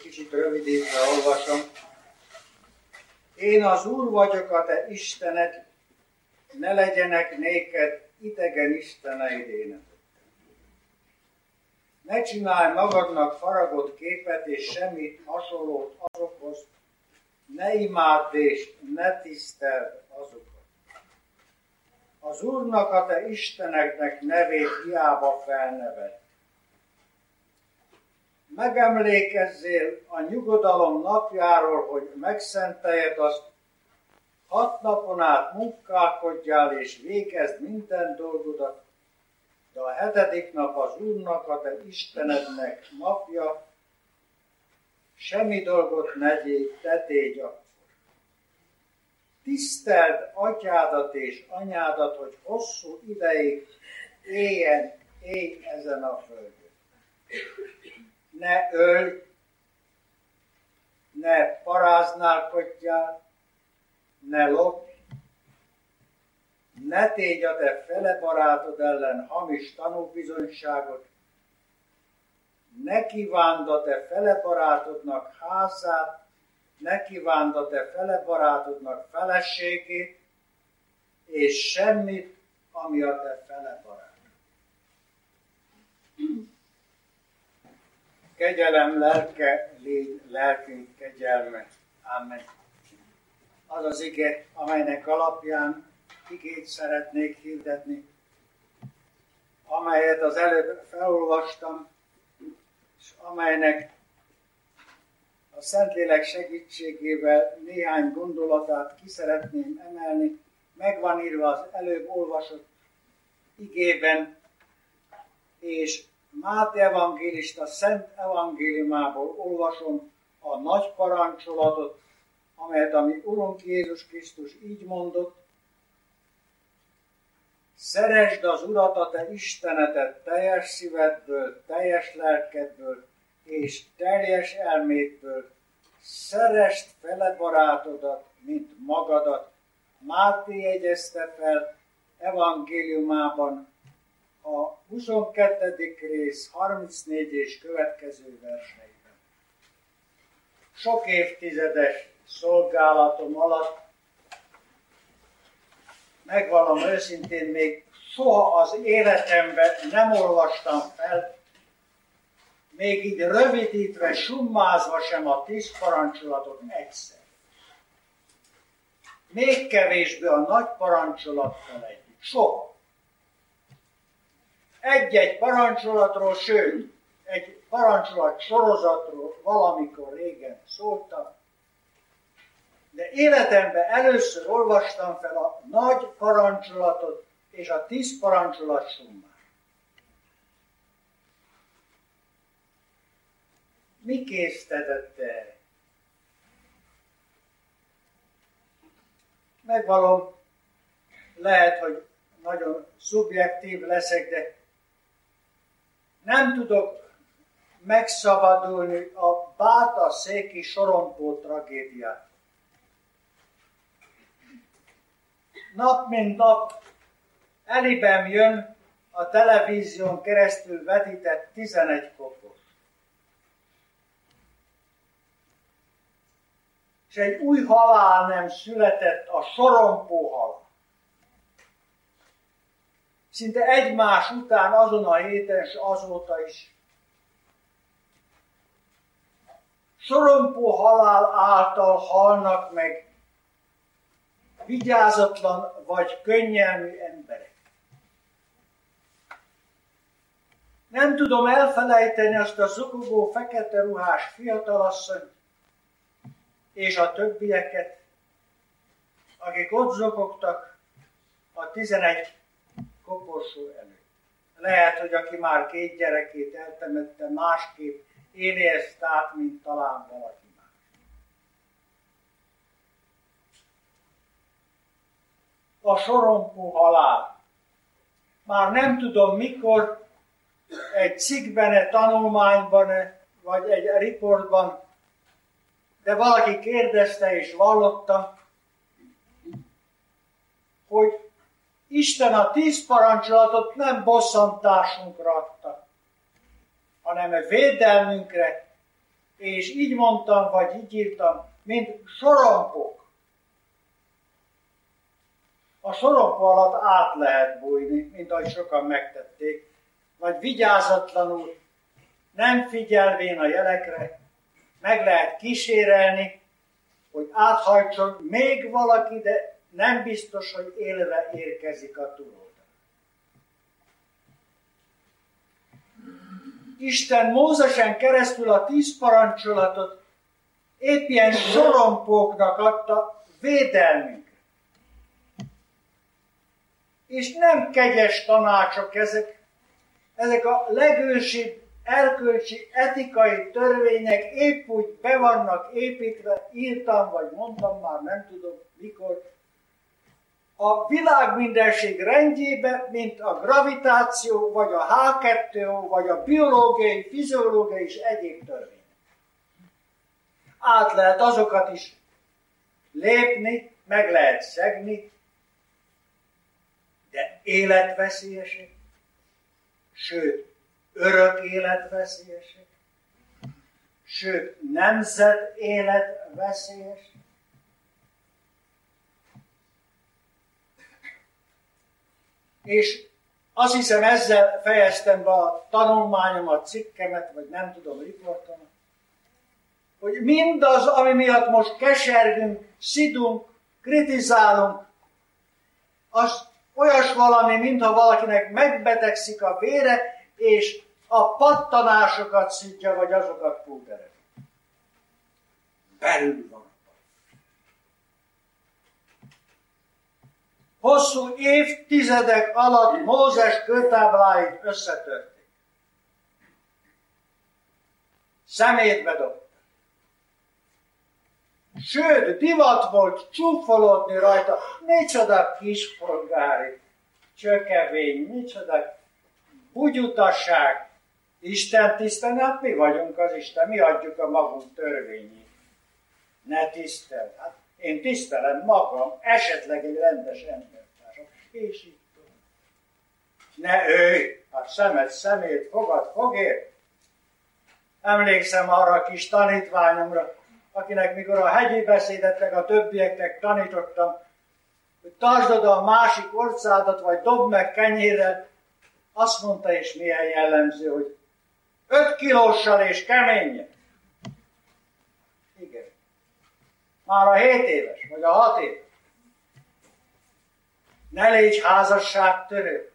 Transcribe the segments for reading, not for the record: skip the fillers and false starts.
kicsit rövidítve olvasom. Én az Úr vagyok, a te Istened, ne legyenek néked idegen isteneid énetek. Ne csinálj magadnak faragott képet és semmit hasonlót azokhoz, ne imádd és ne tiszteld azokat. Az Úrnak, a te Istenednek nevét hiába felneved. Megemlékezzél a nyugodalom napjáról, hogy megszenteljed azt, 6 napon át munkálkodjál és végezd minden dolgodat, de a 7. nap az Úrnak, a te Istenednek napja, semmi dolgot ne tégy akkor. Tiszteld atyádat és anyádat, hogy hosszú ideig élj ezen a földön. Ne ölj, ne paráználkodjál, ne lopj, ne tégy a te fele barátod ellen hamis tanúbizonyságot, ne kívánd a te fele barátodnak házát, ne kívánd a te fele barátodnak feleségét, és semmit, ami a te fele barátod. Kegyelem lelke, légy lelkünk kegyelme. Amen. Az az ige, amelynek alapján igét szeretnék hirdetni, amelyet az előbb felolvastam, és amelynek a Szentlélek segítségével néhány gondolatát ki szeretném emelni. Meg van írva az előbb olvasott igében, és Máté evangélista Szent evangéliumából olvasom a nagy parancsolatot, amelyet a mi Urunk Jézus Krisztus így mondott: szeresd az Urat, a te Istenedet teljes szívedből, teljes lelkedből és teljes elmédből. Szeresd fele barátodat, mint magadat. Máté jegyezte fel evangéliumában a 22. rész 34 és következő verseiben. Sok évtizedes szolgálatom alatt, megvallom őszintén, még soha az életemben nem olvastam fel, még így rövidítve, summázva sem a 10 parancsolatot egyszer. Még kevésbé a nagy parancsolattal együtt. Soha. Egy-egy parancsolatról, sőt, egy parancsolat sorozatról valamikor régen szóltam, de életemben először olvastam fel a nagy parancsolatot és a 10 parancsolat summát. Mi késztetett erre? Megvallom, lehet, hogy nagyon szubjektív leszek, de nem tudok megszabadulni a Báta-széki sorompó tragédiát. Nap mint nap elibem jön a televízión keresztül vetített 11 kopos. És egy új halál nem született, a sorompó halál. Szinte egymás után azon a héten, és azóta is. Sorompó halál által halnak meg vigyázatlan vagy könnyelmű emberek. Nem tudom elfelejteni azt a zokogó fekete ruhás fiatalasszonyt és a többieket, akik ott zokogtak a 11 koporsó előtt. Lehet, hogy aki már 2 gyerekét eltemette, másképp éli ezt át, mint talán valaki más. A sorompó halál. Már nem tudom mikor, egy cikkben, tanulmányban, vagy egy riportban, de valaki kérdezte és vallotta, hogy Isten a 10 parancsolatot nem bosszantásunkra adta, hanem a védelmünkre és így mondtam, vagy így írtam, mint sorompok. A sorompó alatt át lehet bújni, mint ahogy sokan megtették, vagy vigyázatlanul, nem figyelvén a jelekre, meg lehet kísérelni, hogy áthajtson még valaki, de nem biztos, hogy élve érkezik a túloldalra. Isten Mózesen keresztül a 10 parancsolatot épp ilyen sorompóknak adta védelmünkre. És nem kegyes tanácsok ezek a legősibb erkölcsi, etikai törvények épp úgy be vannak építve, írtam, vagy mondtam már, nem tudom mikor, a világmindenség rendjébe, mint a gravitáció, vagy a H2O, vagy a biológiai, fiziológiai és egyéb törvények. Át lehet azokat is lépni, meg lehet szegni, de életveszélyesek, sőt, örök életveszélyesek, sőt, nemzet életveszélyes. És azt hiszem, ezzel fejeztem be a tanulmányomat, cikkemet, vagy nem tudom, riportomat, hogy mindaz, ami miatt most kesergünk, szidunk, kritizálunk, az olyas valami, mintha valakinek megbetegszik a vére, és a pattanásokat szidja, vagy azokat púdereli. Belül van. Hosszú évtizedek alatt Mózes kőtábláit összetörték. Szemétbe dobták. Sőt, divat volt csúfolódni rajta. Micsoda kispolgári csökevény, micsoda bugyutasság. Isten tisztelni, hát mi vagyunk az Isten, mi adjuk a magunk törvényét. Ne tiszteld. Hát én tisztelem magam, esetleg egy rendes embertársam, és így tudom. Ne őj, hát szemét, fogad fogér. Emlékszem arra a kis tanítványomra, akinek mikor a hegyi beszédet meg a többieknek tanítottam, hogy tartsd oda a másik orcádat, vagy dobd meg kenyérrel, azt mondta, és milyen jellemző, hogy 5 kilóssal és keményen. Igen. Már a 7 éves, vagy a 6 éves. Ne légy házasságtörő.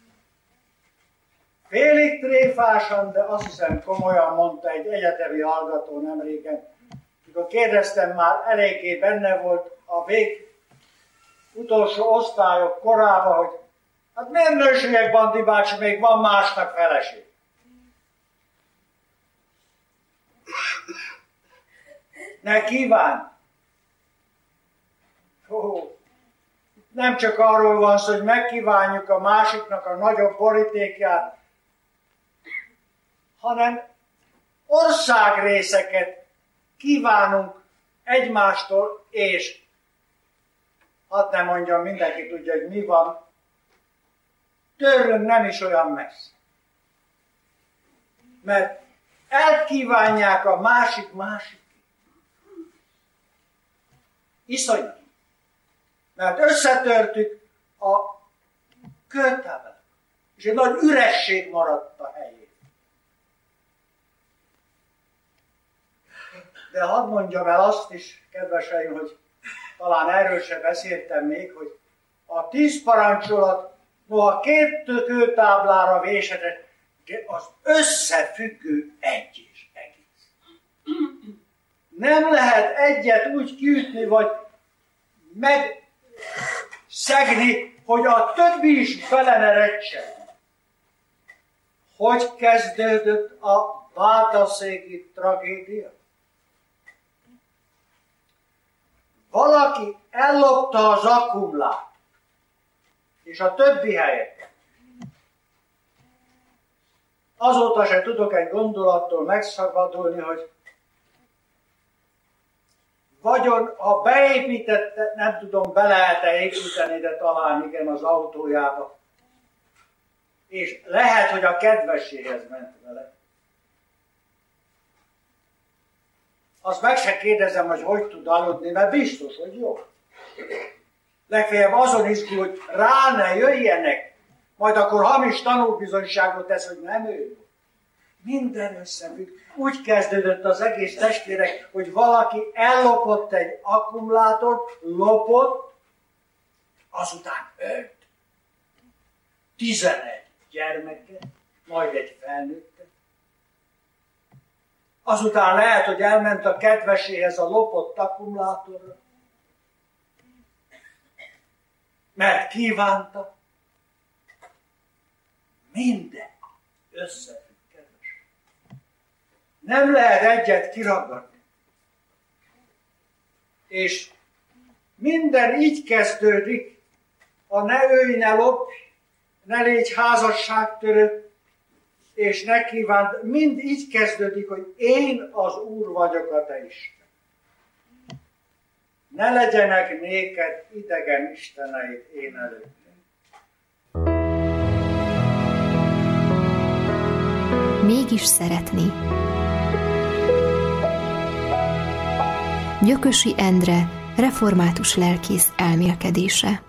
Félig tréfásan, de azt hiszem komolyan mondta egy egyetemi hallgató nemrégen, mikor kérdeztem, már eléggé benne volt a utolsó osztályok korában, hogy hát miért nőségek, Bandi bácsi, még van másnak feleség? Ne kívánj! Nem csak arról van szó, hogy megkívánjuk a másiknak a nagyobb borítékját, hanem országrészeket kívánunk egymástól, és hadd nem mondjam, mindenki tudja, hogy mi van, tőlünk nem is olyan messze. Mert elkívánják a másik. Iszonyat. Mert összetörtük a kőtáblát, és egy nagy üresség maradt a helyén. De hadd mondjam el azt is, kedveseim, hogy talán erről sem beszéltem még, hogy a 10 parancsolat, noha 2 kőtáblára vésedett, de az összefüggő egy és egész. Nem lehet egyet úgy kiütni, vagy megszegni, hogy a többi is bele ne recsen. Hogy kezdődött a bátaszéki tragédia? Valaki ellopta az akkumulátort, és a többi helyet. Azóta se tudok egy gondolattól megszabadulni, hogy vagyon, ha beépítette, nem tudom, be lehet-e építeni, de talán igen az autójába. És lehet, hogy a kedvességhez ment vele. azt meg se kérdezem, hogy tud aludni, mert biztos, hogy jó. Legfeljebb azon izgul, hogy rá ne jöjjenek, majd akkor hamis tanúbizonyságot tesz, hogy nem ő. Minden összefügg. Úgy kezdődött az egész, testvérek, hogy valaki ellopott egy akkumulátort, lopott, azután 5, 11 gyermeket, majd egy felnőttet. Azután lehet, hogy elment a kedveséhez a lopott akkumulátorra, mert kívánta. Minden összefügg, kedves. Nem lehet egyet kiragadni. És minden így kezdődik, a ne ölj, ne lopj, ne légy házasságtörő, és ne kívánt, mind így kezdődik, hogy én az Úr vagyok, a te Isten. Ne legyenek néked idegen isteneid én előttem. Mégis szeretni. Gyökösi Endre, református lelkész elmélkedése.